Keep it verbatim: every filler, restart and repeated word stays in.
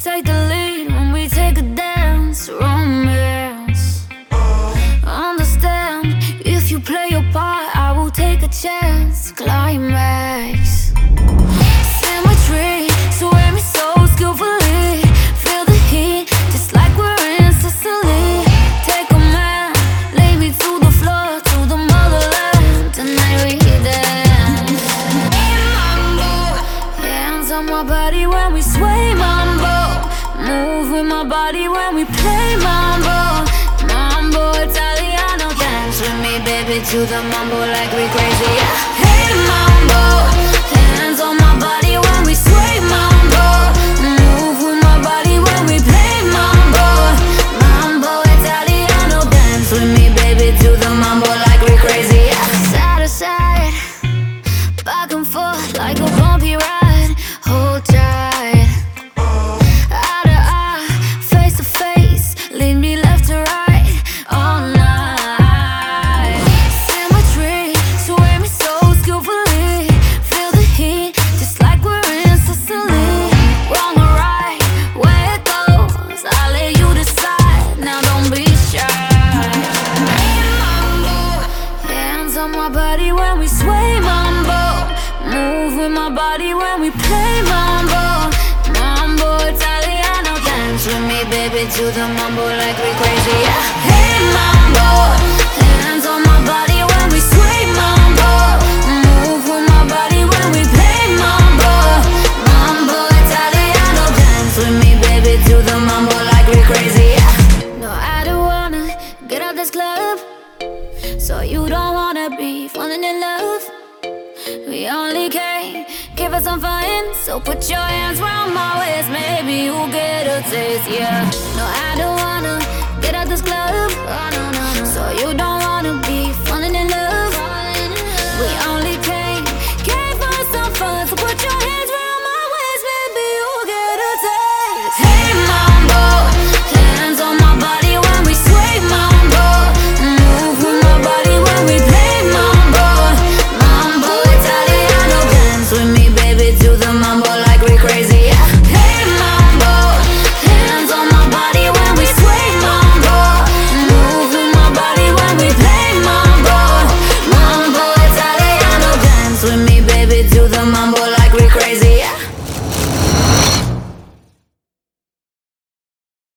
take the lead, when we take a dance, romance. Understand, if you play your part, I will take a chance, climax. Symmetry, sway me so skillfully. Feel the heat, just like we're in Sicily. Take a man, lay me to the floor, to the motherland. Tonight we dance. Mambo, hands on my body when we sway, mambo. Move with my body when we play, mambo. Mambo Italiano, dance with me, baby, to the mambo like we crazy, yeah. Hey mambo, hands on my body when we sway, mambo. Move with my body when we play, mambo. Mambo Italiano, dance with me, baby, to the mambo like we crazy, yeah. Side to side, back and forth like a bumpy ride. Hold tight, eye to eye, face to face, lead me left to right all night. Symmetry, sway me so skillfully. Feel the heat, just like we're in Sicily. Wrong or right, where it goes, I'll let you decide. Now don't be shy. Mambo, hands on my body when we sway, mambo. Move with my body when we play, mambo. Mambo Italiano, dance with me, baby, to the mambo like we crazy, yeah. Hey mambo, hands on my body when we sway, mambo. Move with my body when we play, mambo. Mambo Italiano, dance with me, baby, to the mambo like we crazy, yeah. No, I don't wanna get out this club, so you don't wanna be falling in love. We only came, give us some fun, so put your hands round my waist, maybe you'll get a taste, yeah. No, I don't wanna get out this club, oh, no, no, no. So you don't